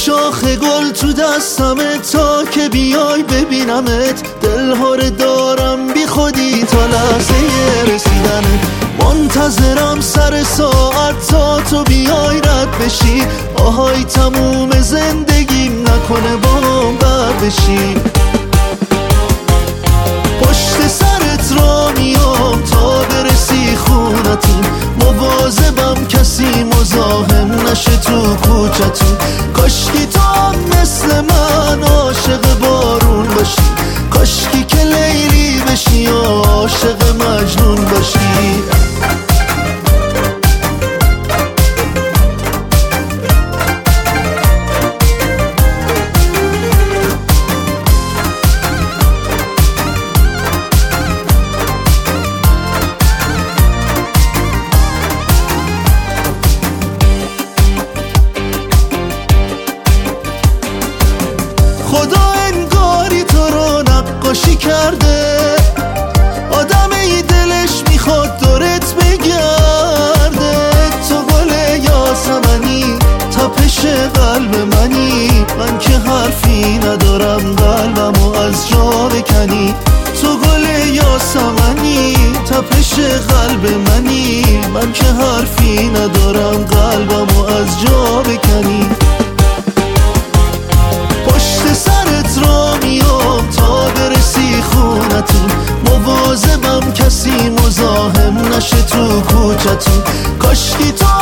شاخ گل تو دستمه تا که بیای ببینمت، دلهاره دارم بی خودی تا لحظه رسیدنت. منتظرم سر ساعت تا تو بیای رد بشی، آهای تموم زندگیم نکنه بام بد بشی. پشت سرت را میام تا برسی خونتون، مواظبم کسی مزاحم نشه تو کوچتون. کاشکی تو هم مثل من عاشق بارون باشی، کاشکی که لیلی بشی یا عاشق مجنون باشی. خدا انگاری تو رو نقاشی کرده، آدمی دلش میخواد دورت بگرده. تو گل یاسمنی، تپش قلب منی، من که حرفی ندارم قلبمو از جا بکنی. تو گل یاسمنی، تپش قلب منی، من که حرفی ندارم قلبمو از جا بکنی. پشت سرت را میام تا برسی خونتون، مواظبم کسی مزاحم نشه تو کوچتون. کاشکی تو